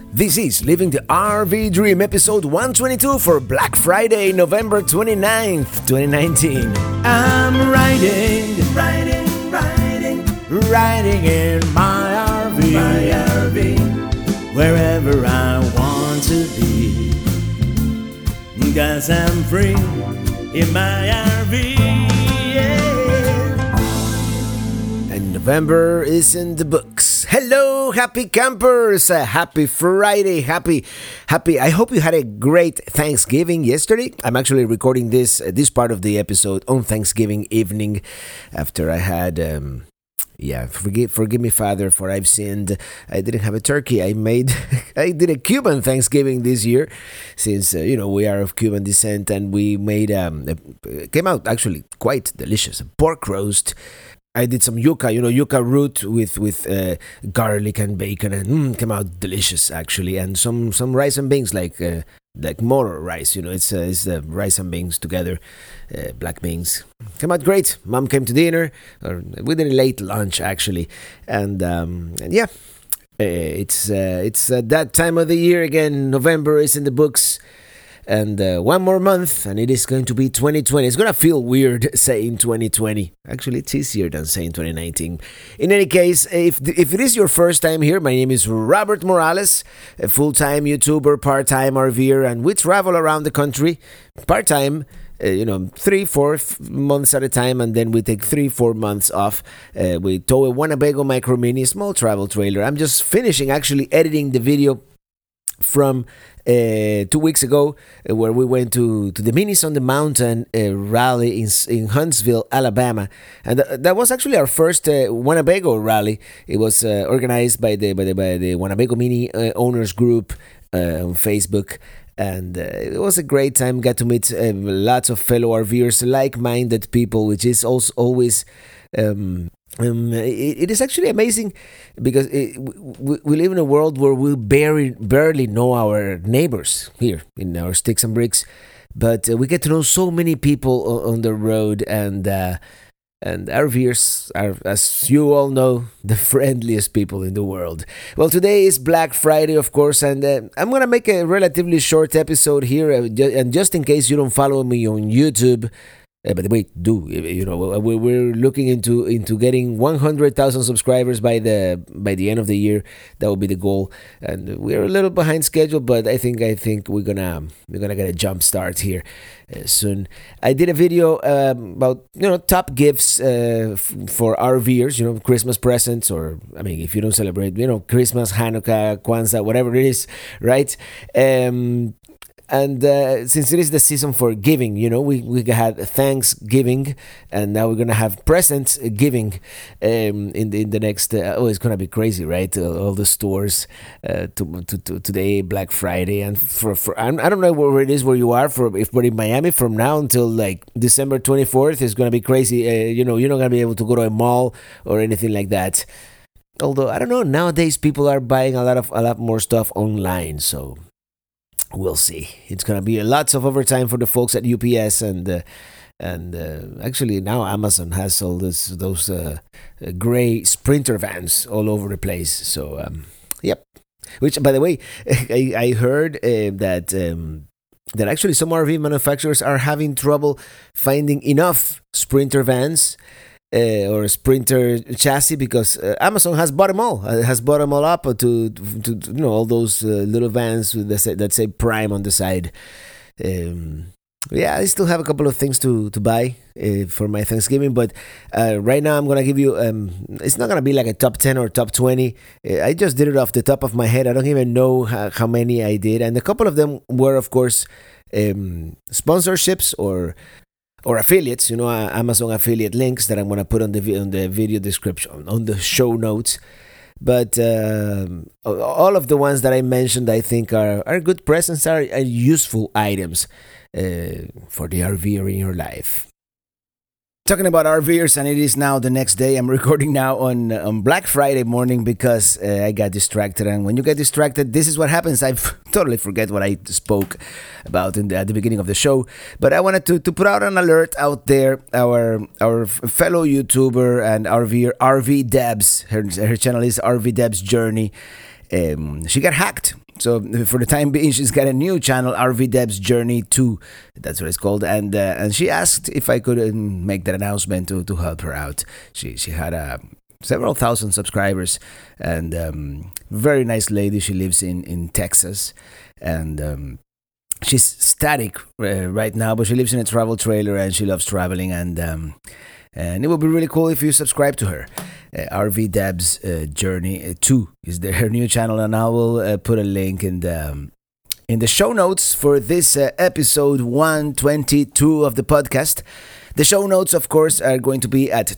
This is Living the RV Dream, episode 122 for Black Friday, November 29th, 2019. I'm riding in my RV, wherever I want to be, 'cause I'm free in my RV, yeah. And November is in the books. Hello, happy campers! Happy Friday! Happy! I hope you had a great Thanksgiving yesterday. I'm actually recording this part of the episode on Thanksgiving evening, after I had. Forgive me, Father, for I've sinned. I didn't have a turkey. I did a Cuban Thanksgiving this year, since we are of Cuban descent, and we made it came out actually quite delicious. A pork roast. I did some yuca root with garlic and bacon, and came out delicious actually. And some rice and beans, like moro rice. It's the rice and beans together, black beans. Came out great. Mom came to dinner, or we did a late lunch actually, and yeah, it's that time of the year again. November is in the books. And one more month, and it is going to be 2020. It's going to feel weird saying 2020. Actually, it's easier than saying 2019. In any case, if it is your first time here, my name is Robert Morales, a full-time YouTuber, part-time RVer, and we travel around the country part-time, 3-4 months at a time, and then we take 3-4 months off. We tow a Winnebago Micro Mini, small travel trailer. I'm just finishing actually editing the video from 2 weeks ago, where we went to the Minis on the Mountain rally in Huntsville, Alabama, and that was actually our first Winnebago rally. It was organized by the Winnebago Mini owners group on Facebook, and it was a great time. Got to meet lots of fellow RVers, like-minded people, which is also always. It is actually amazing, because we live in a world where we barely know our neighbors here in our sticks and bricks, but we get to know so many people on the road, and RVers are, as you all know, the friendliest people in the world. Well, today is Black Friday, of course, and I'm gonna make a relatively short episode here, and just in case you don't follow me on YouTube. By the way, we're looking into getting 100,000 subscribers by the end of the year. That will be the goal, and we're a little behind schedule, but I think we're gonna get a jump start here soon. I did a video about top gifts for RVers, Christmas presents, or if you don't celebrate, Christmas, Hanukkah, Kwanzaa, whatever it is, right? And since it is the season for giving, we had Thanksgiving, and now we're gonna have presents giving in the next. It's gonna be crazy, right? All the stores to today, Black Friday, and for I don't know where it is where you are. If we're in Miami, from now until like December 24th, it's gonna be crazy. You're not gonna be able to go to a mall or anything like that. Although I don't know, nowadays people are buying a lot more stuff online, so. We'll see. It's gonna be lots of overtime for the folks at UPS, and actually now Amazon has all those gray Sprinter vans all over the place. So yep. Which, by the way, I heard that actually some RV manufacturers are having trouble finding enough Sprinter vans. Or a Sprinter chassis, because Amazon has bought them all. Up to all those little vans that say Prime on the side. I still have a couple of things to buy for my Thanksgiving, but right now I'm gonna give you. It's not gonna be like a top 10 or top 20. I just did it off the top of my head. I don't even know how many I did, and a couple of them were, of course, sponsorships or affiliates, Amazon affiliate links that I'm going to put on the video description, on the show notes. But all of the ones that I mentioned, I think are good presents, are useful items for the RVer in your life. Talking about RVers, and it is now the next day. I'm recording now on Black Friday morning, because I got distracted. And when you get distracted, this is what happens. I totally forget what I spoke about at the beginning of the show. But I wanted to put out an alert out there. Our fellow YouTuber and RVer, RV Debs, her channel is RV Debs Journey. She got hacked So for the time being, she's got a new channel, RV Deb's Journey 2. That's what it's called. And she asked if I could make that announcement to help her out. She had several thousand subscribers, and very nice lady. She lives in Texas, and she's static right now, but she lives in a travel trailer and she loves traveling, and it would be really cool if you subscribe to her. RV Deb's Journey 2 is her new channel, and I will put a link in the show notes for this episode 122 of the podcast. The show notes, of course, are going to be at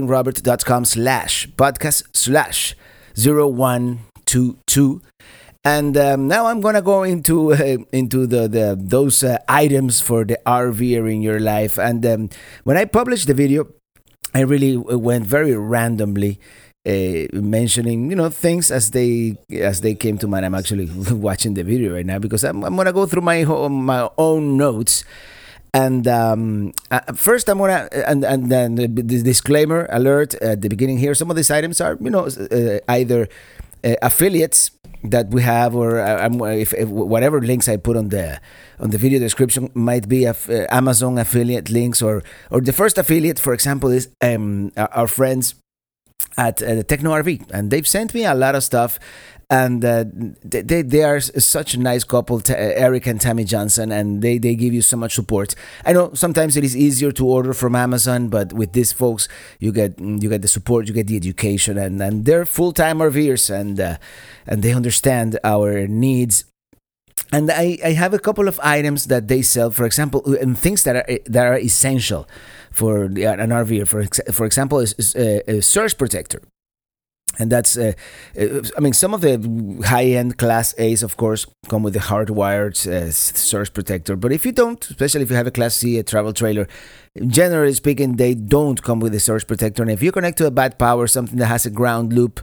travelingrobert.com/podcast/0122. And now I'm gonna go into those items for the RVer in your life. And when I published the video, I really went very randomly, mentioning things as they came to mind. I'm actually watching the video right now because I'm gonna go through my own notes. And first, I'm gonna and then the disclaimer alert at the beginning here. Some of these items are either affiliates that we have, or if whatever links I put on the video description might be Amazon affiliate links, or the first affiliate, for example, is our friends at Techno RV, and they've sent me a lot of stuff. And they are such a nice couple, Eric and Tammy Johnson, and they give you so much support. I know sometimes it is easier to order from Amazon, but with these folks, you get the support, you get the education, and they're full-time RVers, and they understand our needs. And I have a couple of items that they sell, for example, and things that are essential for an RVer. For example, is a surge protector. And that's, some of the high-end Class A's, of course, come with the hardwired surge protector. But if you don't, especially if you have a Class C, a travel trailer, generally speaking, they don't come with a surge protector. And if you connect to a bad power, something that has a ground loop,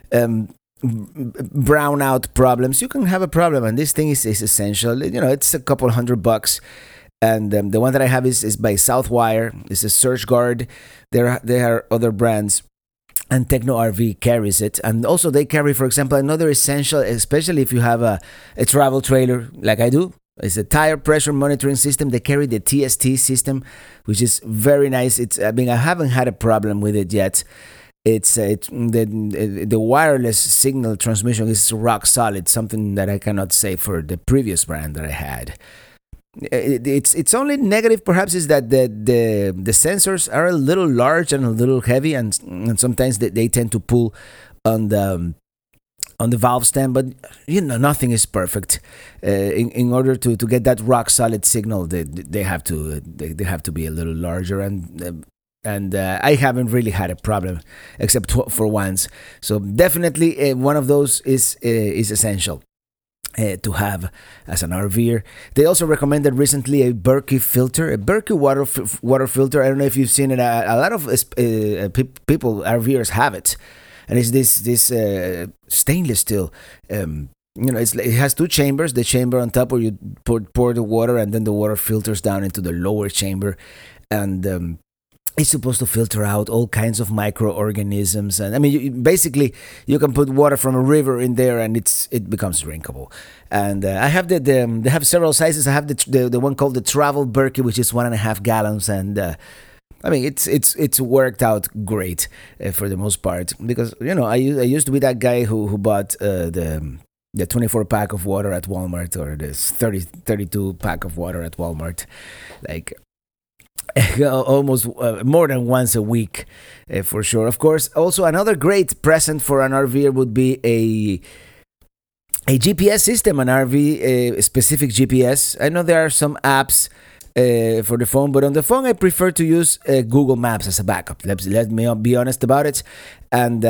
brownout problems, you can have a problem. And this thing is essential. It's a couple $100. And the one that I have is by Southwire. It's a Surge Guard. There are other brands. And Techno RV carries it. And also they carry, for example, another essential, especially if you have a travel trailer like I do. It's a tire pressure monitoring system. They carry the TST system, which is very nice. I haven't had a problem with it yet. The wireless signal transmission is rock solid, something that I cannot say for the previous brand that I had. It's only negative perhaps is that the sensors are a little large and a little heavy, and sometimes they tend to pull on the valve stem, but nothing is perfect. In order to get that rock solid signal, they have to be a little larger, and I haven't really had a problem except for once. So definitely one of those is essential to have as an RVer. They also recommended recently a Berkey filter, a Berkey water filter. I don't know if you've seen it. A lot of people, RVers, have it, and it's this stainless steel. It has two chambers. The chamber on top where you pour the water, and then the water filters down into the lower chamber, and it's supposed to filter out all kinds of microorganisms. And basically, you can put water from a river in there, and it becomes drinkable. And I have they have several sizes. I have the one called the Travel Berkey, which is 1.5 gallons, and it's worked out great for the most part, because I used to be that guy who bought the 24 pack of water at Walmart, or this 32 pack of water at Walmart, like almost more than once a week, for sure. Of course, also another great present for an RVer would be a GPS system, an RV specific GPS. I know there are some apps for the phone, but on the phone I prefer to use Google Maps as a backup. Let me be honest about it, and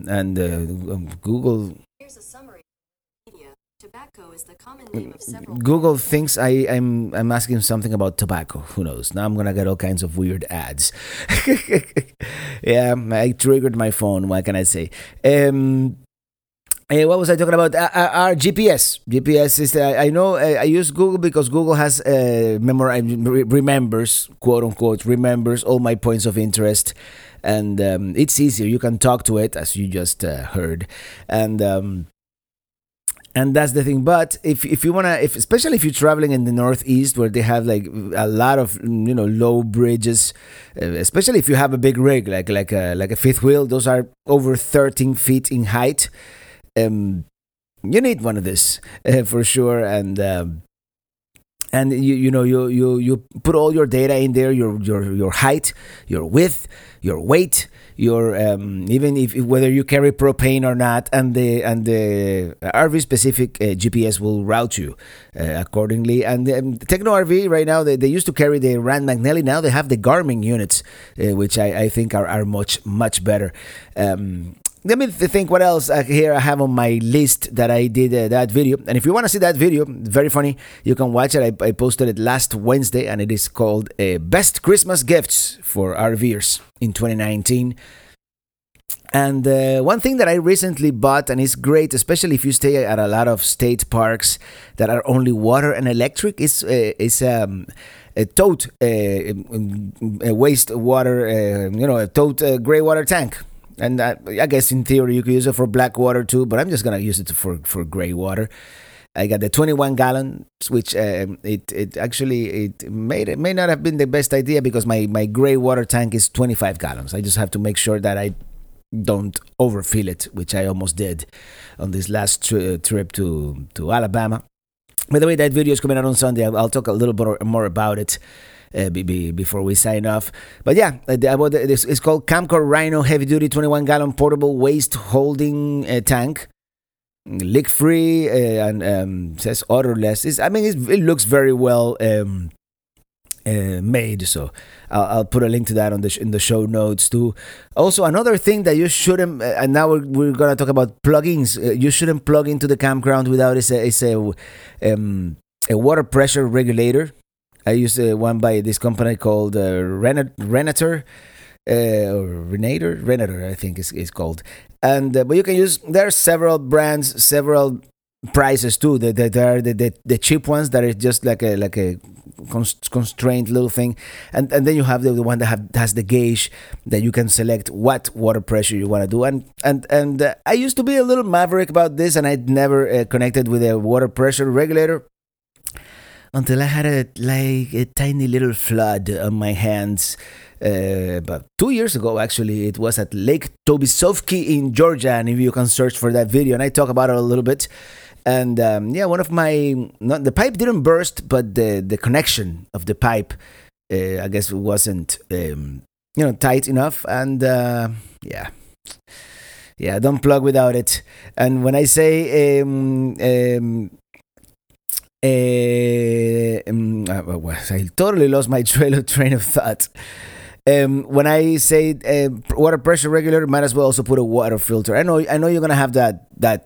Google. Here's a summary. Tobacco is the common name of several. Google thinks I'm asking something about tobacco. Who knows? Now I'm gonna get all kinds of weird ads. Yeah, I triggered my phone. What can I say? What was I talking about? Our GPS. GPS is I know I use Google because Google has remembers, quote unquote, remembers all my points of interest, and it's easier. You can talk to it, as you just heard, and And that's the thing. But if you wanna, if especially if you're traveling in the Northeast where they have like a lot of low bridges, especially if you have a big rig like a fifth wheel, those are over 13 feet in height. Um, you need one of this for sure, and you put all your data in there, your height, your width, your weight, your even if whether you carry propane or not, and the RV specific GPS will route you accordingly. And Techno RV right now, they used to carry the Rand McNally. Now they have the Garmin units, which I think are much better. Let me think what else here I have on my list that I did that video. And if you want to see that video, very funny, you can watch it. I posted it last Wednesday, and it is called Best Christmas Gifts for RVers in 2019. And one thing that I recently bought, and it's great, especially if you stay at a lot of state parks that are only water and electric, is a tote, a wastewater, a tote gray water tank. And I guess in theory you could use it for black water too, but I'm just gonna use it for gray water. I got the 21 gallons, which it actually may not have been the best idea because my gray water tank is 25 gallons. I just have to make sure that I don't overfill it, which I almost did on this last trip to Alabama. By the way, that video is coming out on Sunday. I'll talk a little bit more about it before we sign off. But yeah, this is called Camco Rhino Heavy Duty 21 gallon portable waste holding tank, leak free, and says odorless. It looks very well made. So I'll put a link to that in the show notes too. Also, another thing that you shouldn't, and now we're gonna talk about plugins. You shouldn't plug into the campground without a water pressure regulator. I use one by this company called Renator, I think is called. And but you can use. There are several brands, several prices too. There are the cheap ones that are just like a constrained little thing, and then you have the one that has the gauge that you can select what water pressure you want to do. And I used to be a little maverick about this, and I'd never connected with a water pressure regulator until I had a tiny little flood on my hands about 2 years ago. Actually, it was at Lake Tobisovki in Georgia, and if you can search for that video, and I talk about it a little bit. And one of the pipe didn't burst, but the connection of the pipe, I guess, wasn't tight enough, and don't plug without it. And when I say I totally lost my train of thought. When I say water pressure regulator, might as well also put a water filter. I know you're gonna have that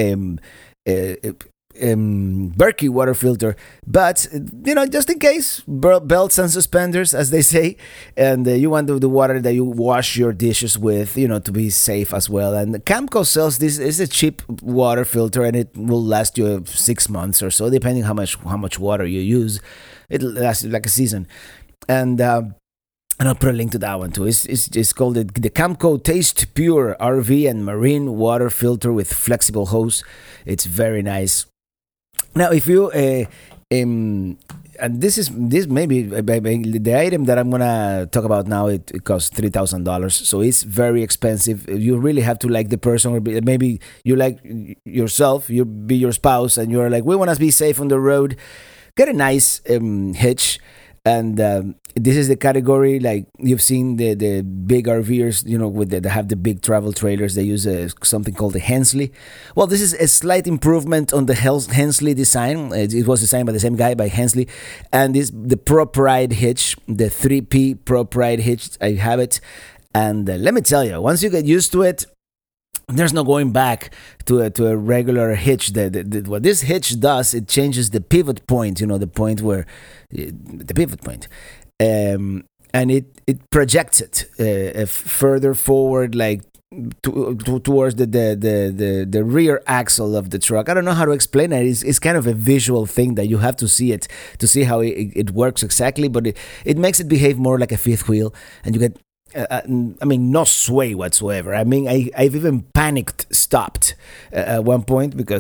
Berkey water filter, but just in case, belts and suspenders, as they say, and you want the water that you wash your dishes with, to be safe as well. And Camco sells this. Is a cheap water filter, and it will last you 6 months or so, depending how much water you use. It'll last like a season, and I'll put a link to that one too. It's called the Camco Taste Pure RV and Marine Water Filter with flexible hose. It's very nice. Now, if you and this may be the item that I'm gonna talk about now. It costs $3,000, so it's very expensive. You really have to like the person, or maybe you like yourself. You be your spouse, and you're like, we want to be safe on the road. Get a nice hitch. And this is the category, like you've seen the big RVers, they have the big travel trailers. They use something called the Hensley. Well, this is a slight improvement on the Hensley design. It was designed by the same guy, by Hensley. And this the Prop Ride hitch, the 3P Prop Ride hitch. I have it. And let me tell you, once you get used to it, there's no going back to a regular hitch. What this hitch does, it changes the pivot point. The point where the pivot point, and it projects it further forward, like towards the rear axle of the truck. I don't know how to explain it. It's kind of a visual thing that you have to see it to see how it works exactly. But it makes it behave more like a fifth wheel, and you get. No sway whatsoever. I've even stopped at one point because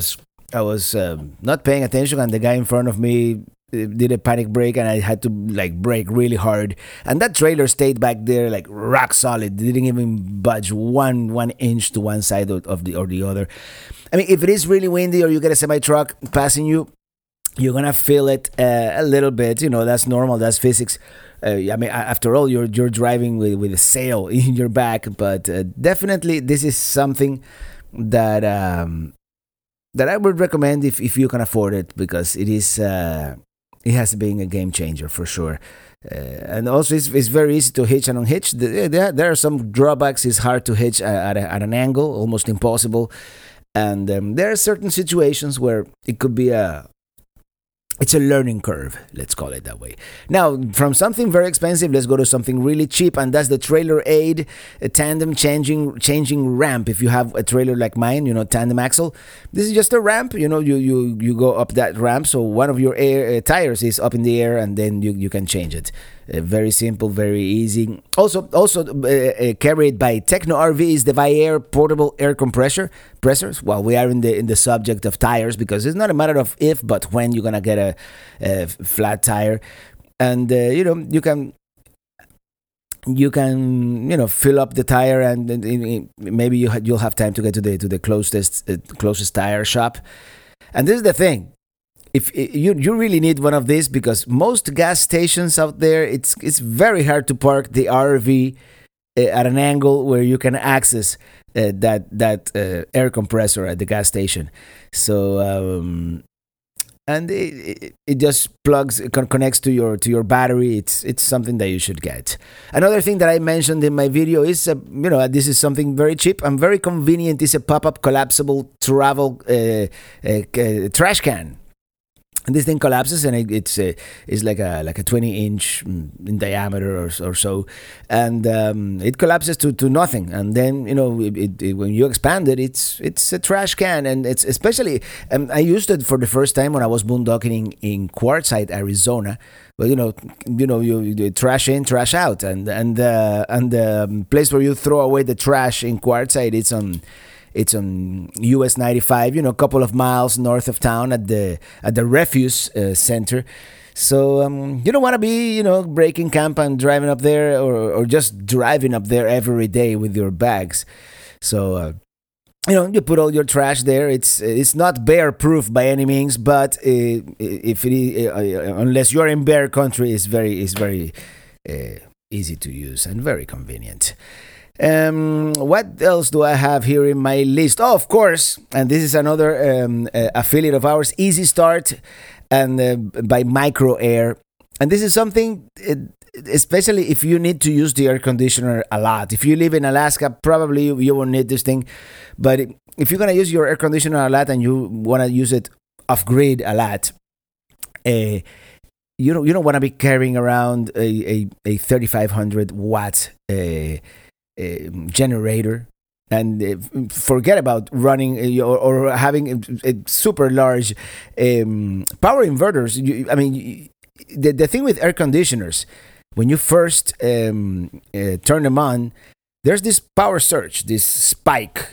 I was not paying attention, and the guy in front of me did a panic brake, and I had to like brake really hard. And that trailer stayed back there like rock solid. Didn't even budge one inch to one side of the or the other. I mean, if it is really windy or you get a semi truck passing you, you're gonna feel it a little bit. You know, that's normal. That's physics. I mean, after all, you're driving with a sail in your back. But definitely, this is something that that I would recommend if you can afford it, because it has been a game changer for sure. And also, it's very easy to hitch and unhitch. There are some drawbacks. It's hard to hitch at an angle, almost impossible. And there are certain situations where it could be it's a learning curve, let's call it that way. Now, from something very expensive, let's go to something really cheap, and that's the Trailer Aid a tandem changing ramp. If you have a trailer like mine, you know, tandem axle, this is just a ramp. You know, you go up that ramp, so one of your tires is up in the air, and then you can change it. Very simple, very easy. Also carried by Techno RV is the Viair portable air compressors. Well, we are in the subject of tires, because it's not a matter of if, but when you're gonna get a flat tire. And you can fill up the tire, and maybe you'll have time to get to the closest tire shop. And this is the thing. If you really need one of these, because most gas stations out there, it's very hard to park the RV at an angle where you can access that air compressor at the gas station. So and it just connects to your battery. It's something that you should get. Another thing that I mentioned in my video is this is something very cheap and very convenient. It's a pop-up collapsible travel trash can. And this thing collapses, and it's like a 20-inch in diameter or so, and it collapses to nothing. And then when you expand it, it's a trash can, and it's especially. I used it for the first time when I was boondocking in Quartzsite, Arizona. But you trash in, trash out, and the place where you throw away the trash in Quartzsite, it's on US 95, a couple of miles north of town at the refuse center. So you don't want to be, breaking camp and driving up there, or just driving up there every day with your bags. So you put all your trash there. It's not bear proof by any means, but if it is, unless you're in bear country, it's very easy to use and very convenient. What else do I have here in my list? Oh, of course, and this is another affiliate of ours, Easy Start, and by Micro Air. And this is something, especially if you need to use the air conditioner a lot. If you live in Alaska, probably you won't need this thing. But if you're gonna use your air conditioner a lot and you wanna use it off grid a lot, you don't want to be carrying around a 3,500 watt generator, and forget about running or having a super large power inverters. The thing with air conditioners, when you first turn them on, there's this power surge, this spike,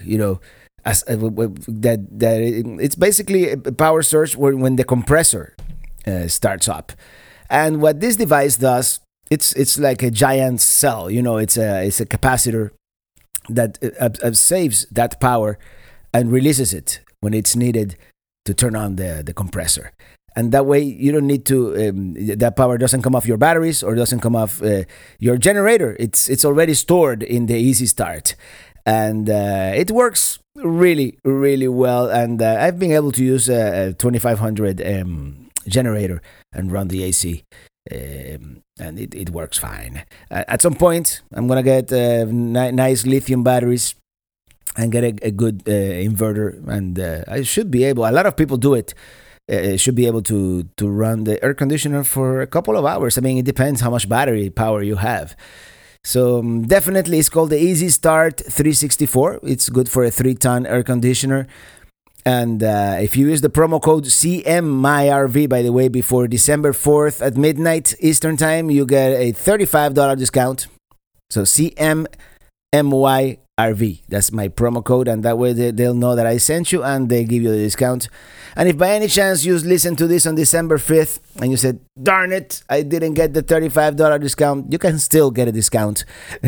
it's basically a power surge when the compressor starts up. And what this device does, it's like a giant cell, it's a capacitor that saves that power and releases it when it's needed to turn on the compressor. And that way you don't need to that power doesn't come off your batteries or doesn't come off your generator. It's already stored in the Easy Start, and it works really, really well. And I've been able to use a 2500 generator and run the AC, and it works fine. At some point, I'm gonna get nice lithium batteries and get a good inverter, and I should be able. A lot of people do it. Should be able to run the air conditioner for a couple of hours. I mean, it depends how much battery power you have. So definitely, it's called the Easy Start 364. It's good for a 3-ton air conditioner. And if you use the promo code CMMyRV, by the way, before December 4th at midnight Eastern Time, you get a $35 discount. So CMMyRV, MYRV. That's my promo code, and that way they'll know that I sent you and they give you the discount. And if by any chance you listen to this on December 5th and you said, darn it, I didn't get the $35 discount, you can still get a discount.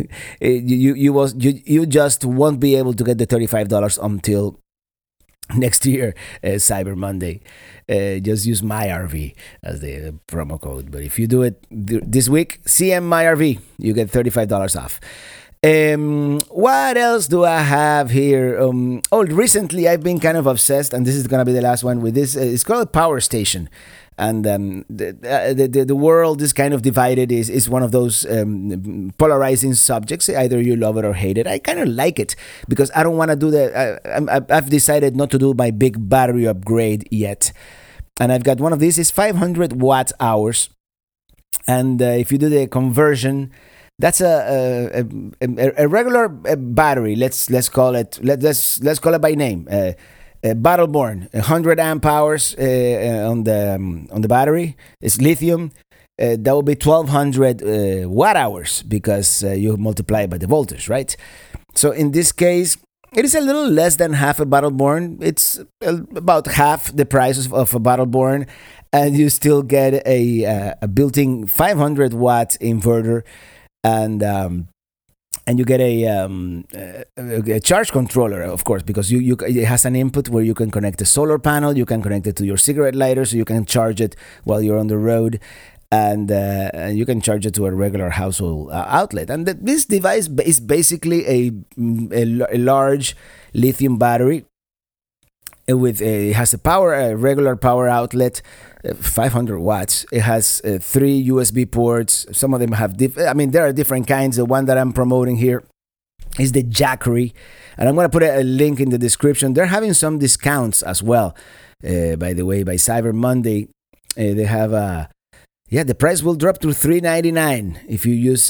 You just won't be able to get the $35 until next year, Cyber Monday. Just use MyRV as the promo code. But if you do it this week, CMMyRV, you get $35 off. What else do I have here? Recently I've been kind of obsessed, and this is gonna be the last one with this. It's called Power Station, and the world is kind of divided. Is one of those polarizing subjects. Either you love it or hate it. I kind of like it because I don't want to do I've decided not to do my big battery upgrade yet, and I've got one of these. It's 500 watt hours, and if you do the conversion, that's a regular battery. Let's call it by name. Battleborn, 100 amp hours on the battery. It's lithium. That will be 1200 watt hours because you multiply by the voltage, right? So in this case, it is a little less than half a Battleborn. It's about half the price of a Battleborn, and you still get a built-in 500 watt inverter. And you get a charge controller, of course, because it has an input where you can connect a solar panel, you can connect it to your cigarette lighter, so you can charge it while you're on the road, and you can charge it to a regular household outlet. And this device is basically a large lithium battery it has a regular power outlet, 500 watts. It has 3 USB ports. Some of them have there are different kinds. The one that I'm promoting here is the Jackery, and I'm going to put a link in the description. They're having some discounts as well. By the way, by Cyber Monday, they have the price will drop to $3.99 if you use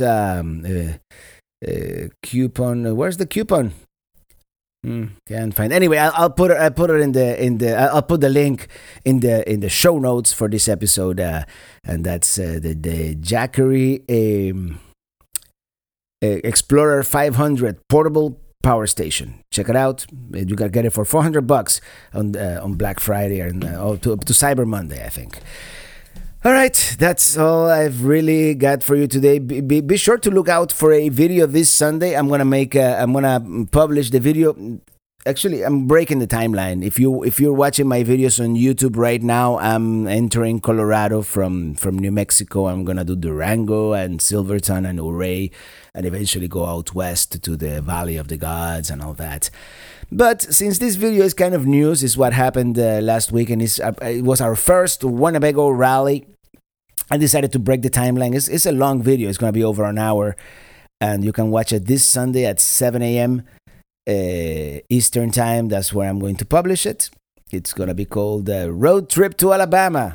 coupon. Where's the coupon? Can't find. Anyway, I'll put it I'll put the link in the show notes for this episode, and that's the Jackery Explorer 500 portable power station. Check it out. You gotta get it for $400 on Black Friday and to Cyber Monday, I think. All right, that's all I've really got for you today. Be sure to look out for a video this Sunday. I'm gonna publish the video. Actually, I'm breaking the timeline. If you're watching my videos on YouTube right now, I'm entering Colorado from New Mexico. I'm gonna do Durango and Silverton and Ouray, and eventually go out west to the Valley of the Gods and all that. But since this video is kind of news, is what happened last week, and it was our first Winnebago rally, I decided to break the timeline. It's a long video. It's going to be over an hour, and you can watch it this Sunday at 7 a.m. Eastern Time. That's where I'm going to publish it. It's going to be called Road Trip to Alabama.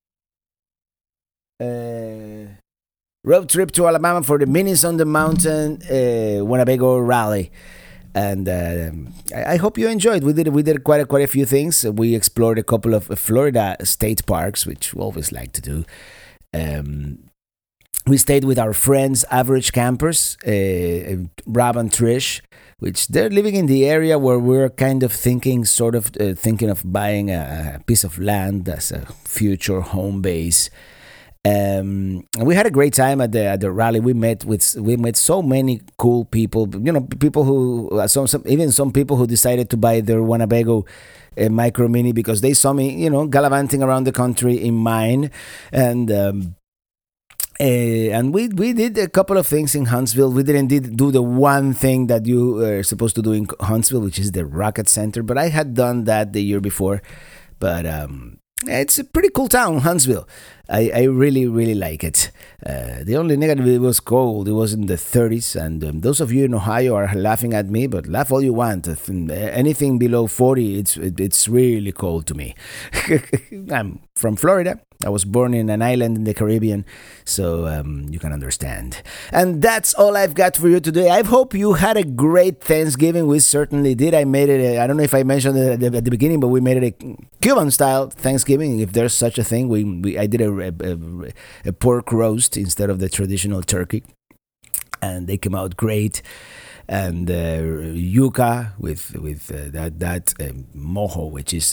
Road Trip to Alabama for the Minis on the Mountain Winnebago Rally. And I hope you enjoyed. We did quite a few things. We explored a couple of Florida state parks, which we always like to do. We stayed with our friends, Average Campers, Rob and Trish, which they're living in the area where we're kind of thinking of buying a piece of land as a future home base. We had a great time at the rally. We met so many cool people. People who some people who decided to buy their Winnebago Micro Mini because they saw me, gallivanting around the country in mine, and we did a couple of things in Huntsville. We didn't do the one thing that you are supposed to do in Huntsville, which is the Rocket Center. But I had done that the year before. But it's a pretty cool town, Huntsville. I really, really like it. The only negative, it was cold. It was in the 30s, and those of you in Ohio are laughing at me, but laugh all you want. Anything below 40, it's really cold to me. I'm from Florida. I was born in an island in the Caribbean, so you can understand. And that's all I've got for you today. I hope you had a great Thanksgiving. We certainly did. I made it, I don't know if I mentioned it at the beginning, but we made it a Cuban-style Thanksgiving, if there's such a thing. I did a pork roast instead of the traditional turkey, and they came out great. and yuca with that mojo, which is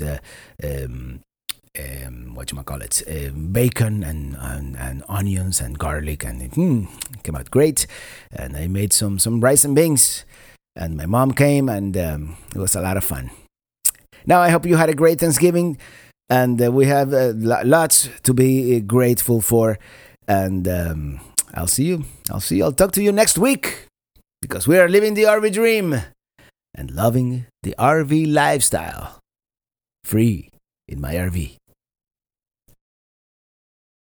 what you call it, bacon and onions and garlic, and it came out great. And I made some rice and beans, and my mom came, and it was a lot of fun. Now I hope you had a great Thanksgiving, and we have lots to be grateful for. And I'll see you. I'll talk to you next week, because we are living the RV dream and loving the RV lifestyle. Free in my RV.